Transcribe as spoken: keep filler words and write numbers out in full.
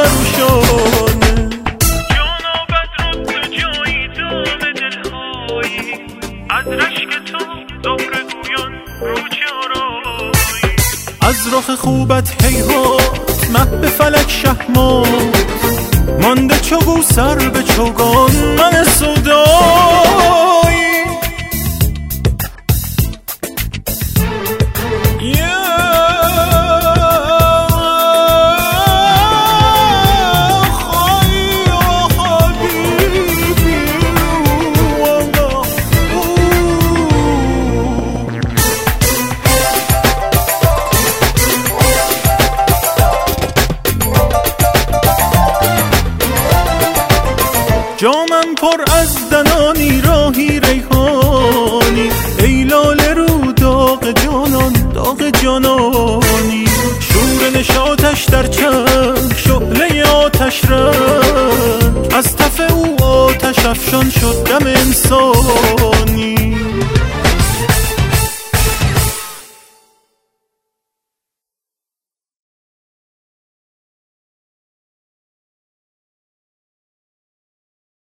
پرشانه. جانابت رو تو جایی دام دلهایی، از رشک تو زهره گویان رو چارایی. از رخ خوبت هیهات مه به فلک شهمان، مانده چو سر به چوگان من سودایی. جامم پر از دنانی راهی ریحانی، ای لاله رو داغ جانان داغ جانانی. شور نشاطش در چشم شعله آتش رنگ، از تف او آتش افشان شد دم انسانی.